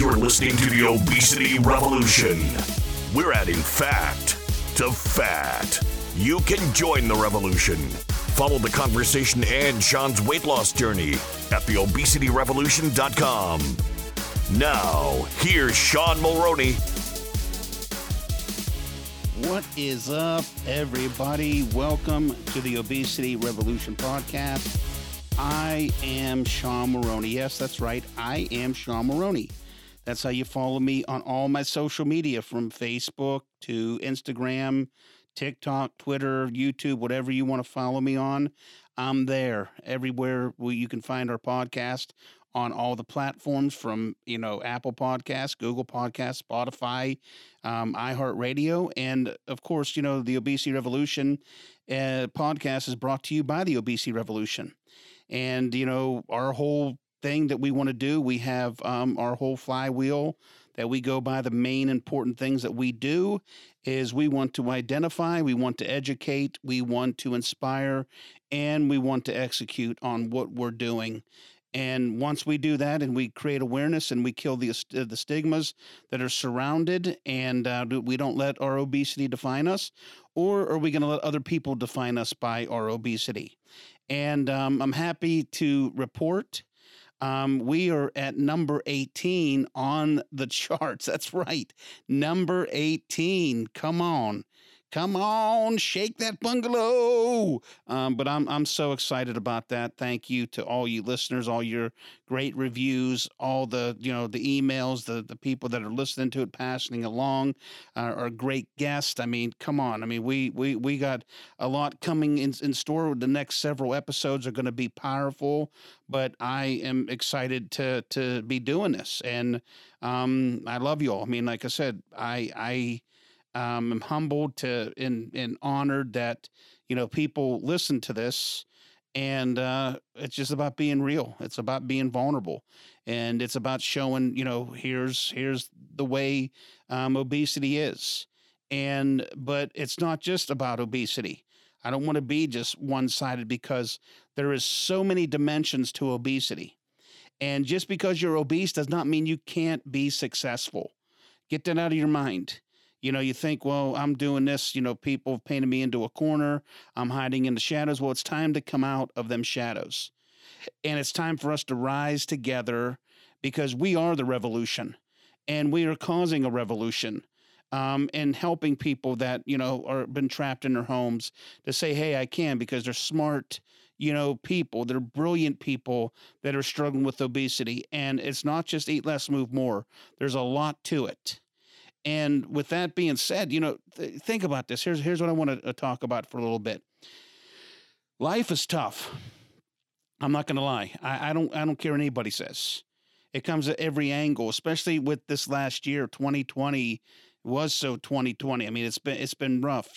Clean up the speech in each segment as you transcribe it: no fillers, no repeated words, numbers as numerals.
You're listening to the Obesity Revolution. We're adding fact to fat. You can join the revolution. Follow the conversation and Sean's weight loss journey at theobesityrevolution.com. Now, here's Sean Mulroney. What is up, everybody? Welcome to the Obesity Revolution podcast. I am Sean Mulroney. Yes, that's right. I am Sean Mulroney. That's how you follow me on all my social media, from Facebook to Instagram, TikTok, Twitter, YouTube, whatever you want to follow me on. I'm there. Everywhere where you can find our podcast, on all the platforms, from, Apple Podcasts, Google Podcasts, Spotify, iHeartRadio. And of course, the Obesity Revolution podcast is brought to you by the Obesity Revolution. And, our whole thing that we want to do, we have our whole flywheel that we go by. The main important things that we do is we want to identify, we want to educate, we want to inspire, and we want to execute on what we're doing. And once we do that and we create awareness and we kill the stigmas that are surrounded, and we don't let our obesity define us, or are we going to let other people define us by our obesity? And I'm happy to report we are at number 18 on the charts. That's right. Number 18. Come on. Come on, shake that bungalow. But I'm so excited about that. Thank you to all you listeners, all your great reviews, all the, the emails, the people that are listening to it, passing along, our great guests. I mean, come on. I mean, we got a lot coming in store. The next several episodes are going to be powerful, but I am excited to be doing this. And I love you all. I mean, like I said, I'm humbled and honored that, people listen to this, and it's just about being real. It's about being vulnerable, and it's about showing, here's the way obesity is. But it's not just about obesity. I don't want to be just one-sided, because there is so many dimensions to obesity. And just because you're obese does not mean you can't be successful. Get that out of your mind. You think, well, I'm doing this, people have painted me into a corner. I'm hiding in the shadows. Well, it's time to come out of them shadows. And it's time for us to rise together, because we are the revolution, and we are causing a revolution, and helping people that, are been trapped in their homes to say, hey, I can, because they're smart, people. They're brilliant people that are struggling with obesity. And it's not just eat less, move more. There's a lot to it. And with that being said, think about this. Here's what I want to talk about for a little bit. Life is tough. I'm not going to lie. I don't care what anybody says. It comes at every angle, especially with this last year. 2020 was so 2020. I mean, it's been rough,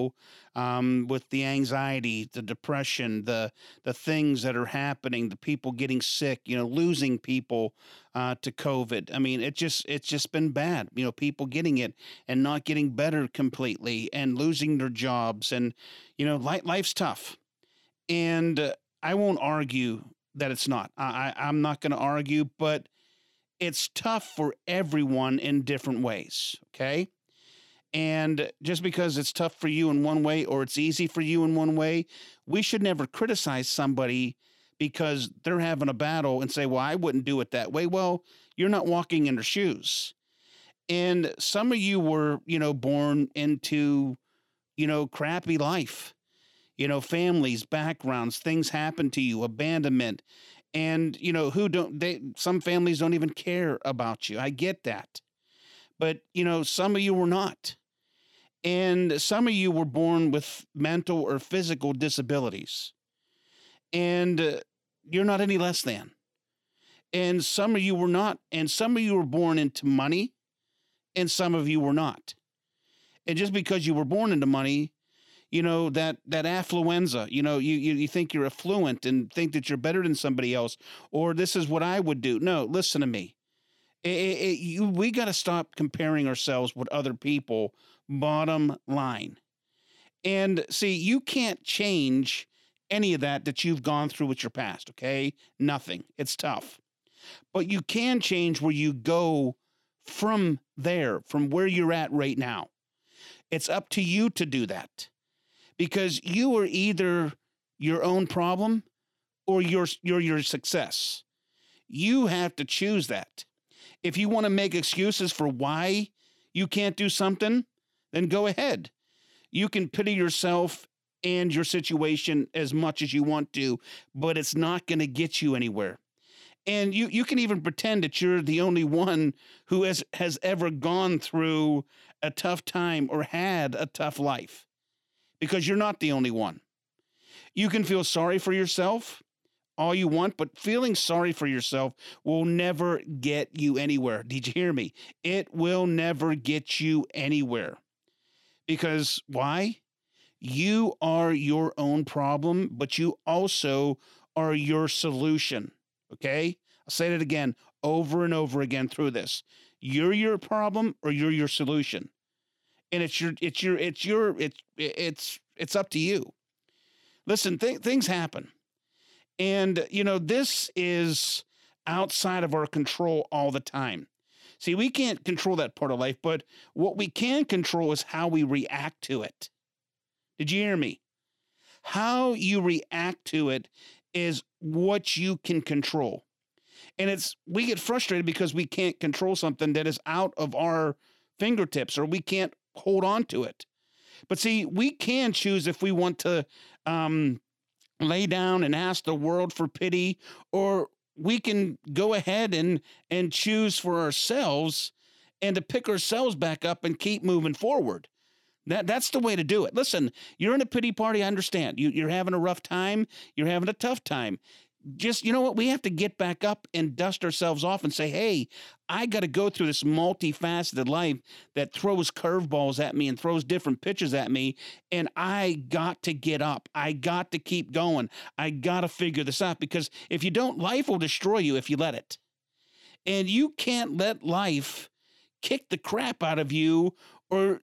with the anxiety, the depression, the things that are happening, the people getting sick, losing people to COVID. I mean, it's just been bad. People getting it and not getting better completely, and losing their jobs, and life's tough. And I won't argue that it's not. I'm not going to argue, but it's tough for everyone in different ways, okay? And just because it's tough for you in one way, or it's easy for you in one way, we should never criticize somebody because they're having a battle and say, well, I wouldn't do it that way. Well, you're not walking in their shoes. And some of you were, born into, crappy life, families, backgrounds, things happen to you, abandonment. And, some families don't even care about you. I get that. But, some of you were not. And some of you were born with mental or physical disabilities. And you're not any less than. And some of you were not. And some of you were born into money, and some of you were not. And just because you were born into money, that affluenza, you think you're affluent and think that you're better than somebody else, or this is what I would do. No, listen to me. We got to stop comparing ourselves with other people, bottom line. And see, you can't change any of that you've gone through with your past, okay? Nothing. It's tough. But you can change where you go from there, from where you're at right now. It's up to you to do that, because you are either your own problem or you're your success. You have to choose that. If you want to make excuses for why you can't do something, then go ahead. You can pity yourself and your situation as much as you want to, but it's not going to get you anywhere. And you can even pretend that you're the only one who has ever gone through a tough time or had a tough life, because you're not the only one. You can feel sorry for yourself all you want, but feeling sorry for yourself will never get you anywhere. Did you hear me? It will never get you anywhere. Because why? You are your own problem, but you also are your solution. Okay? I'll say that again, over and over again through this. You're your problem or you're your solution. And it's up to you. Listen, things happen. And, this is outside of our control all the time. See, we can't control that part of life, but what we can control is how we react to it. Did you hear me? How you react to it is what you can control. And we get frustrated because we can't control something that is out of our fingertips, or we can't hold on to it. But see, we can choose if we want to lay down and ask the world for pity, or we can go ahead and choose for ourselves and to pick ourselves back up and keep moving forward. That's the way to do it. Listen, you're in a pity party. I understand. You're having a rough time. You're having a tough time. Just, you know what? We have to get back up and dust ourselves off and say, hey, I got to go through this multifaceted life that throws curveballs at me and throws different pitches at me. And I got to get up. I got to keep going. I got to figure this out, because if you don't, life will destroy you if you let it. And you can't let life kick the crap out of you, or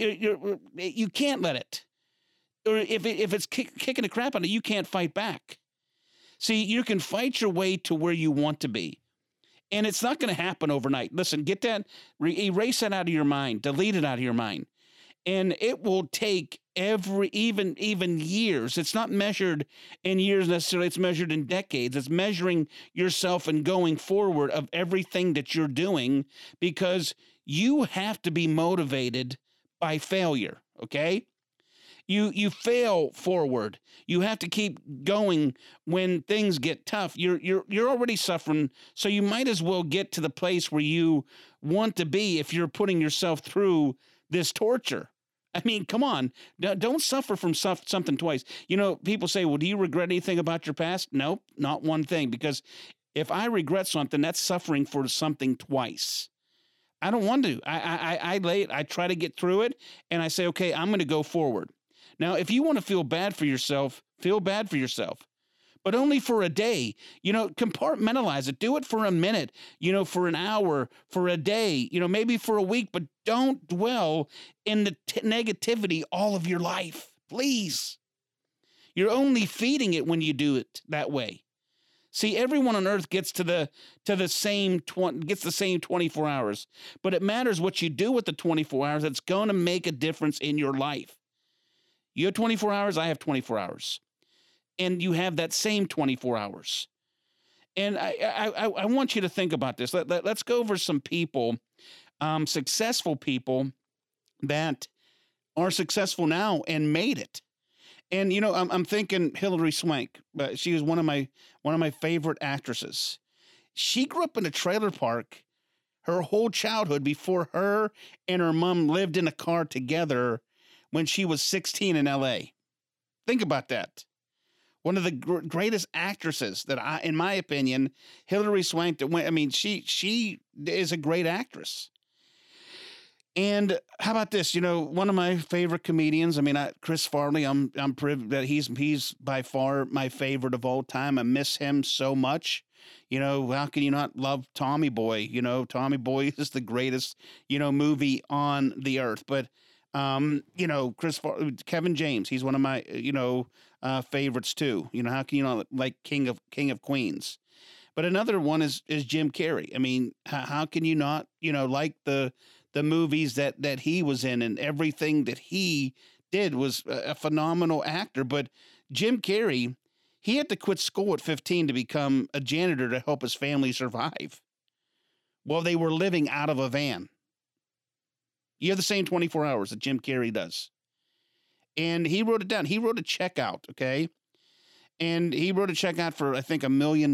you can't let it. Or if it's kicking the crap out of you, you can't fight back. See, you can fight your way to where you want to be, and it's not going to happen overnight. Listen, get that, erase that out of your mind, delete it out of your mind, and it will take even years. It's not measured in years necessarily. It's measured in decades. It's measuring yourself and going forward of everything that you're doing, because you have to be motivated by failure. Okay. You fail forward. You have to keep going when things get tough. You're already suffering, so you might as well get to the place where you want to be if you're putting yourself through this torture. I mean, come on. Don't suffer from something twice. People say, well, do you regret anything about your past? Nope, not one thing, because if I regret something, that's suffering for something twice. I don't want to. I try to get through it, and I say, okay, I'm going to go forward. Now, if you want to feel bad for yourself, feel bad for yourself, but only for a day. Compartmentalize it. Do it for a minute, for an hour, for a day, maybe for a week, but don't dwell in the negativity all of your life, please. You're only feeding it when you do it that way. See, everyone on earth gets the same 24 hours, but it matters what you do with the 24 hours. That's going to make a difference in your life. You have 24 hours, I have 24 hours. And you have that same 24 hours. And I want you to think about this. Let's go over some people, successful people that are successful now and made it. And, I'm thinking Hilary Swank. She was one of my favorite actresses. She grew up in a trailer park her whole childhood before her and her mom lived in a car together when she was 16 in L.A. Think about that. One of the greatest actresses that in my opinion, Hilary Swank, she is a great actress. And how about this? One of my favorite comedians, Chris Farley, I'm privileged that he's by far my favorite of all time. I miss him so much. How can you not love Tommy Boy? Tommy Boy is the greatest, movie on the earth. But Kevin James, he's one of my, favorites too. How can you not like King of Queens? But another one is Jim Carrey. I mean, how can you not, like the movies that he was in, and everything that he did was a phenomenal actor. But Jim Carrey, he had to quit school at 15 to become a janitor to help his family survive while they were living out of a van. You have the same 24 hours that Jim Carrey does. And he wrote it down. He wrote a check out, okay? And he wrote a check out for, I think, $1 million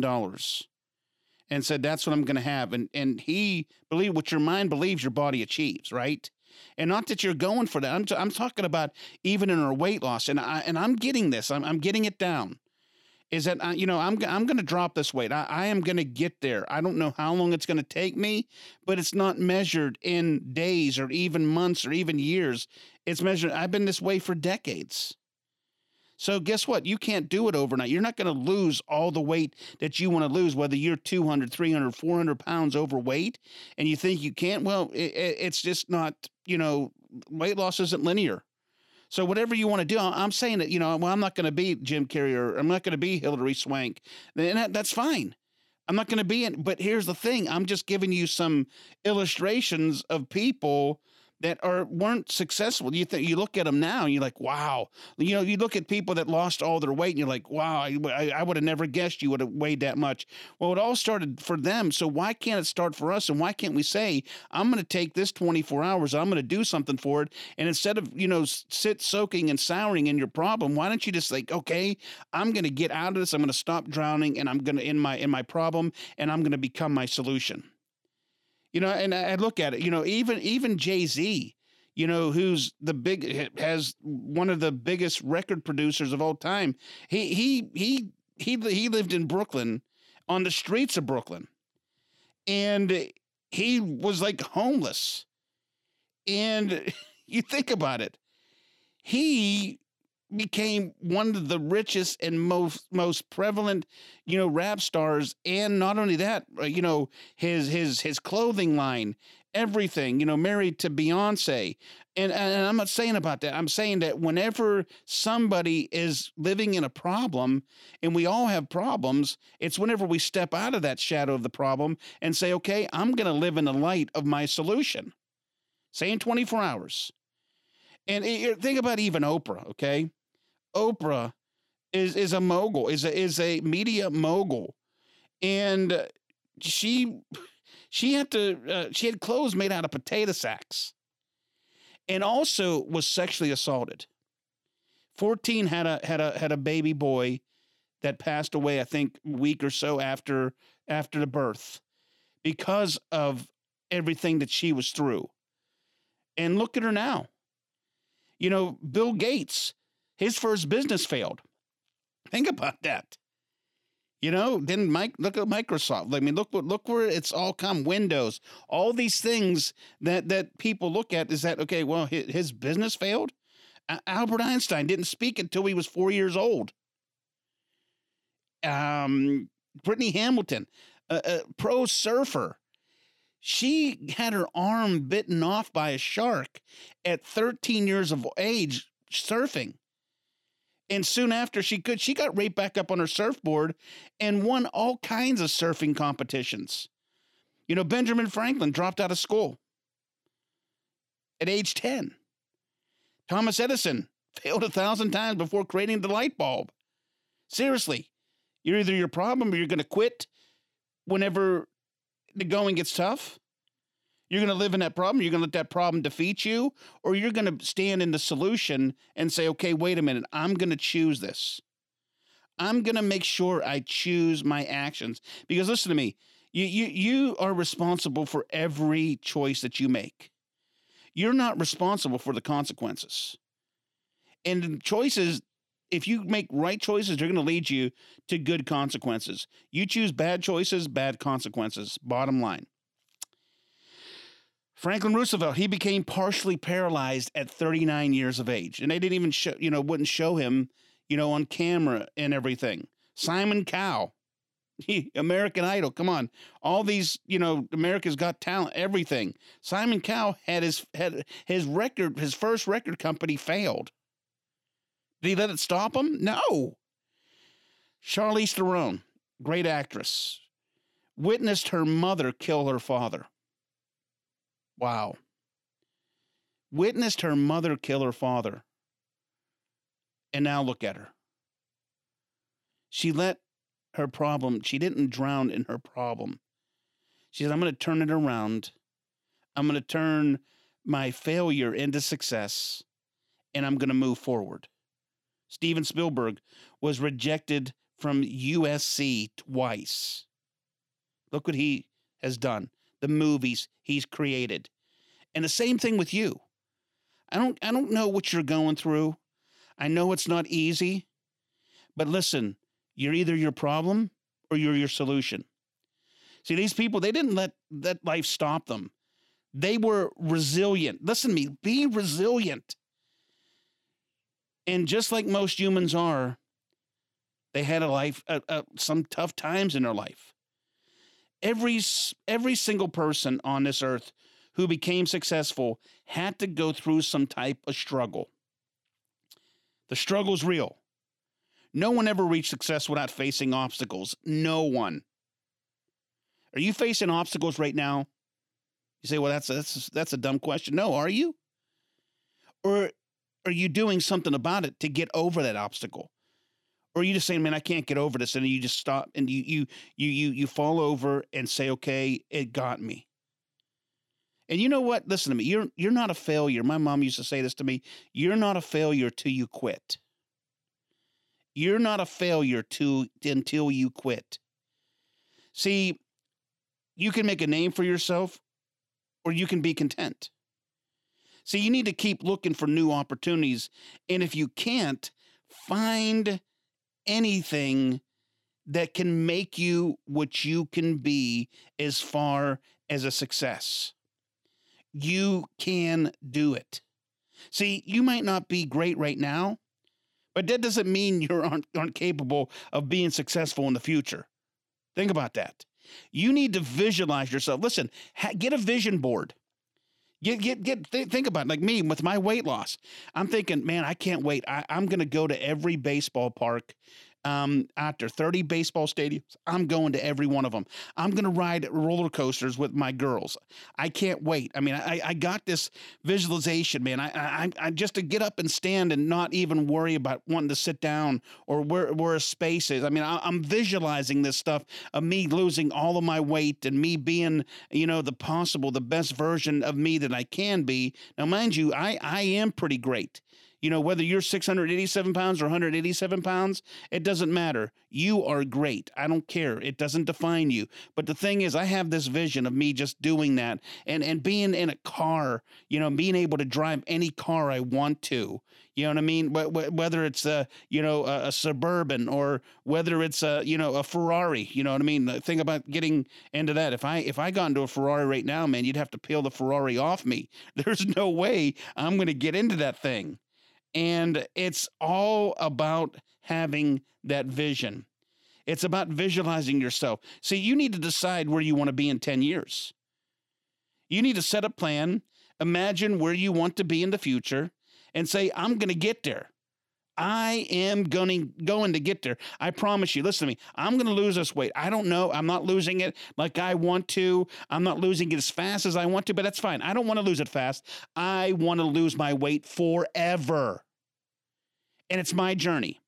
and said, that's what I'm going to have. And he believed what your mind believes your body achieves, right? And not that you're going for that. I'm talking about even in our weight loss. And I'm getting this. I'm getting it down. Is that, I'm going to drop this weight. I am going to get there. I don't know how long it's going to take me, but it's not measured in days or even months or even years. It's measured. I've been this way for decades. So guess what? You can't do it overnight. You're not going to lose all the weight that you want to lose, whether you're 200, 300, 400 pounds overweight and you think you can't. Well, it's just not, weight loss isn't linear. So whatever you want to do, I'm saying that, I'm not going to be Jim Carrey or I'm not going to be Hilary Swank. And that's fine. I'm not going to be in. But here's the thing. I'm just giving you some illustrations of people that weren't successful. You look at them now and you're like, wow. You look at people that lost all their weight and you're like, wow, I would have never guessed you would have weighed that much. Well, it all started for them. So why can't it start for us? And why can't we say, I'm going to take this 24 hours, I'm going to do something for it. And instead of, sit soaking and souring in your problem, why don't you just like, okay, I'm going to get out of this. I'm going to stop drowning and I'm going to in my problem and I'm going to become my solution. And I look at it, even Jay-Z, who's has one of the biggest record producers of all time. He lived in Brooklyn, on the streets of Brooklyn, and he was like homeless. And you think about it, he became one of the richest and most prevalent, rap stars. And not only that, his clothing line, everything, married to Beyonce. And I'm not saying about that. I'm saying that whenever somebody is living in a problem, and we all have problems, it's whenever we step out of that shadow of the problem and say, okay, I'm going to live in the light of my solution. Say in 24 hours. And think about even Oprah, okay? Oprah is a mogul, is a media mogul, and she had clothes made out of potato sacks, and also was sexually assaulted. 14 had a baby boy that passed away, I think, a week or so after the birth, because of everything that she was through. And look at her now. Bill Gates, his first business failed. Think about that. Then look at Microsoft. I mean, look where it's all come. Windows, all these things that people look at is that, okay, well, his business failed. Albert Einstein didn't speak until he was 4 years old. Brittany Hamilton, a pro surfer. She had her arm bitten off by a shark at 13 years of age surfing. And soon after she got right back up on her surfboard and won all kinds of surfing competitions. Benjamin Franklin dropped out of school at age 10. Thomas Edison failed 1,000 times before creating the light bulb. Seriously, you're either your problem or you're going to quit whenever the going gets tough. You're going to live in that problem. You're going to let that problem defeat you, or you're going to stand in the solution and say, okay, wait a minute. I'm going to choose this. I'm going to make sure I choose my actions, because listen to me. You are responsible for every choice that you make. You're not responsible for the consequences. And choices, if you make right choices, they're going to lead you to good consequences. You choose bad choices, bad consequences. Bottom line. Franklin Roosevelt, he became partially paralyzed at 39 years of age. And they didn't even show, wouldn't show him, on camera and everything. Simon Cowell, American Idol, come on. All these, America's Got Talent, everything. Simon Cowell had his first record company failed. Did he let it stop him? No. Charlize Theron, great actress. witnessed her mother kill her father. Wow. Witnessed her mother kill her father. And now look at her. She let her problem, she didn't drown in her problem. She said, I'm going to turn it around. I'm going to turn my failure into success, and I'm going to move forward. Steven Spielberg was rejected from USC twice. Look what he has done, the movies he's created. And the same thing with you. I don't know what you're going through. I know it's not easy, but listen, you're either your problem or you're your solution. See, these people, they didn't let life stop them. They were resilient. Listen to me, be resilient. And just like most humans are, they had a life, some tough times in their life. Every single person on this earth who became successful had to go through some type of struggle. The struggle's real. No one ever reached success without facing obstacles. No one. Are you facing obstacles right now? You say, well, that's a dumb question. No, are you? Or are you doing something about it to get over that obstacle? Or are you just saying, man, I can't get over this, and you just stop and you fall over and say, okay, it got me. And you know what? Listen to me. You're not a failure. My mom used to say this to me. You're not a failure till you quit. You're not a failure until you quit. See, you can make a name for yourself, or you can be content. See, you need to keep looking for new opportunities. And if you can't, find anything that can make you what you can be as far as a success. You can do it. See, you might not be great right now, but that doesn't mean you aren't capable of being successful in the future. Think about that. You need to visualize yourself. Listen, get a vision board. Think about it. Like me with my weight loss. I'm thinking, man, I can't wait. I'm going to go to every baseball park. After 30 baseball stadiums, I'm going to every one of them. I'm going to ride roller coasters with my girls. I can't wait. I mean, I got this visualization, man. I just to get up and stand and not even worry about wanting to sit down or where a space is. I mean, I'm visualizing this stuff of me losing all of my weight and me being, the best version of me that I can be. Now, mind you, I am pretty great. Whether you're 687 pounds or 187 pounds, it doesn't matter. You are great. I don't care. It doesn't define you. But the thing is, I have this vision of me just doing that and being in a car, being able to drive any car I want to. You know what I mean? Whether it's a Suburban or whether it's a Ferrari. You know what I mean? Think about getting into that. If I got into a Ferrari right now, man, you'd have to peel the Ferrari off me. There's no way I'm going to get into that thing. And it's all about having that vision. It's about visualizing yourself. See, you need to decide where you want to be in 10 years. You need to set a plan, imagine where you want to be in the future, and say, I'm going to get there. I am going to get there. I promise you. Listen to me. I'm going to lose this weight. I don't know. I'm not losing it like I want to. I'm not losing it as fast as I want to, but that's fine. I don't want to lose it fast. I want to lose my weight forever. And it's my journey.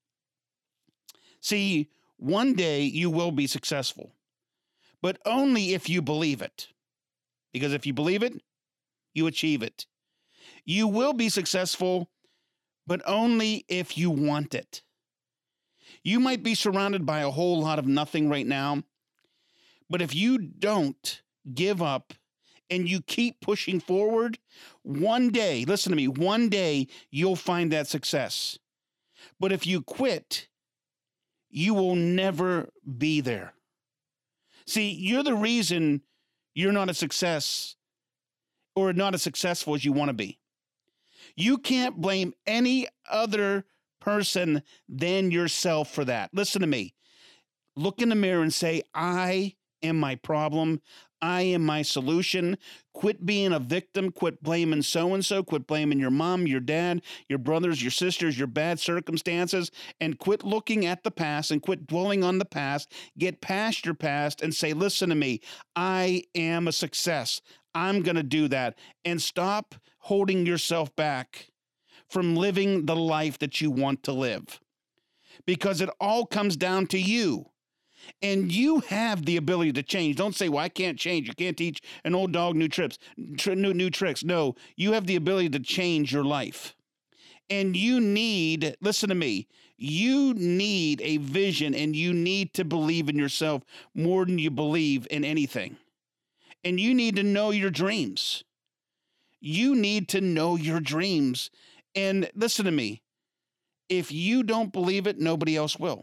See, one day you will be successful, but only if you believe it. Because if you believe it, you achieve it. You will be successful, but only if you want it. You might be surrounded by a whole lot of nothing right now, but if you don't give up and you keep pushing forward, one day, listen to me, one day you'll find that success. But if you quit, you will never be there. See, you're the reason you're not a success or not as successful as you want to be. You can't blame any other person than yourself for that. Listen to me. Look in the mirror and say, I am my problem. I am my solution. Quit being a victim. Quit blaming so-and-so. Quit blaming your mom, your dad, your brothers, your sisters, your bad circumstances, and quit looking at the past and quit dwelling on the past. Get past your past and say, listen to me. I am a success. I'm going to do that. And stop holding yourself back from living the life that you want to live, because it all comes down to you. And you have the ability to change. Don't say, well, I can't change. You can't teach an old dog new tricks. No, you have the ability to change your life. And you need, listen to me, you need a vision, and you need to believe in yourself more than you believe in anything. And you need to know your dreams. You need to know your dreams. And listen to me, if you don't believe it, nobody else will.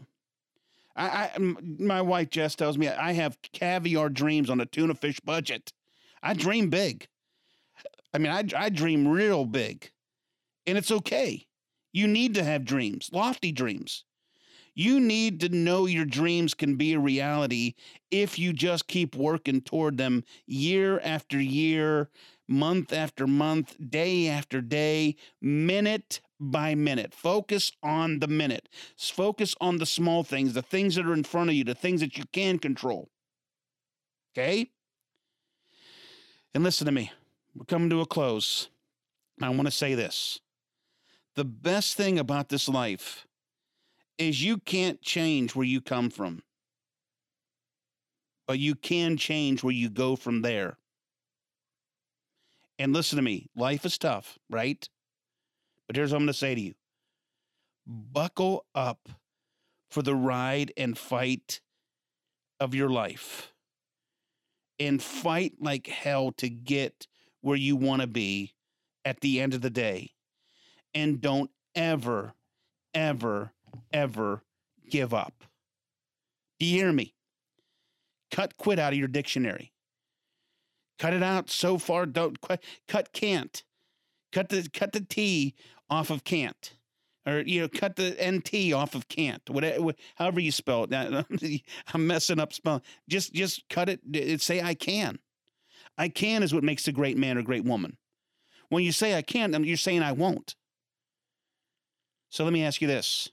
My wife Jess tells me I have caviar dreams on a tuna fish budget. I dream big. I mean, I dream real big, and it's okay. You need to have dreams, lofty dreams. You need to know your dreams can be a reality if you just keep working toward them year after year, month after month, day after day, minute by minute. Focus on the minute. Focus on the small things, the things that are in front of you, the things that you can control. Okay? And listen to me. We're coming to a close. I want to say this. The best thing about this life is you can't change where you come from, but you can change where you go from there. And listen to me. Life is tough, right? But here's what I'm going to say to you. Buckle up for the ride and fight of your life. And fight like hell to get where you want to be at the end of the day. And don't ever, ever, ever give up. Do you hear me? Cut quit out of your dictionary. Cut it out so far. Don't cut can't. Cut the T off of can't, or cut the NT off of can't. Whatever, however you spell it. I'm messing up spelling. Just cut it. Say I can. I can is what makes a great man or great woman. When you say I can't, you're saying I won't. So let me ask you this: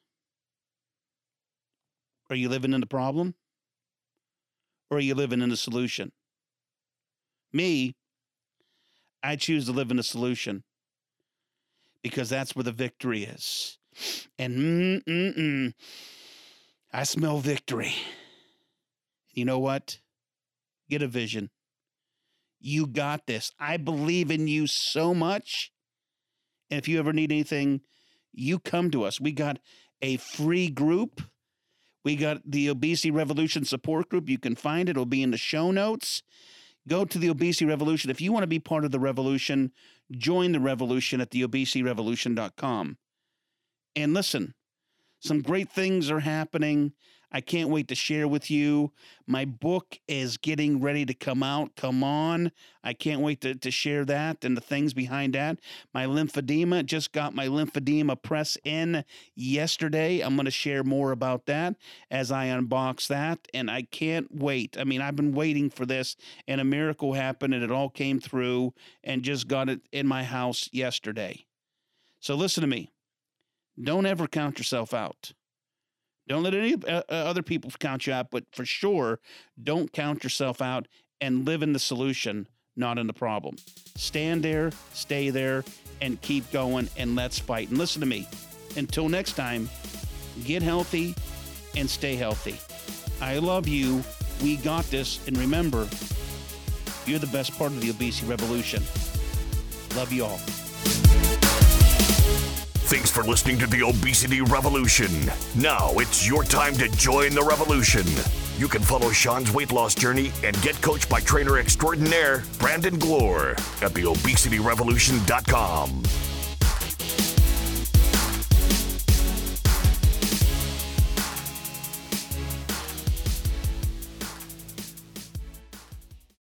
are you living in the problem, or are you living in the solution? Me, I choose to live in the solution, because that's where the victory is. And I smell victory. You know what? Get a vision. You got this. I believe in you so much. And if you ever need anything, you come to us. We got a free group. We got the Obesity Revolution support group. You can find it. It'll be in the show notes. Go to the Obesity Revolution. If you want to be part of the revolution, join the revolution at theobesityrevolution.com. And listen, some great things are happening. I can't wait to share with you. My book is getting ready to come out. Come on. I can't wait to share that and the things behind that. My lymphedema, just got my lymphedema press in yesterday. I'm going to share more about that as I unbox that. And I can't wait. I mean, I've been waiting for this, and a miracle happened, and it all came through, and just got it in my house yesterday. So listen to me. Don't ever count yourself out. Don't let any other people count you out, but for sure, don't count yourself out, and live in the solution, not in the problem. Stand there, stay there, and keep going, and let's fight. And listen to me. Until next time, get healthy and stay healthy. I love you. We got this. And remember, you're the best part of the obesity revolution. Love you all. Thanks for listening to the Obesity Revolution. Now it's your time to join the revolution. You can follow Sean's weight loss journey and get coached by trainer extraordinaire Brandon Glore at theobesityrevolution.com.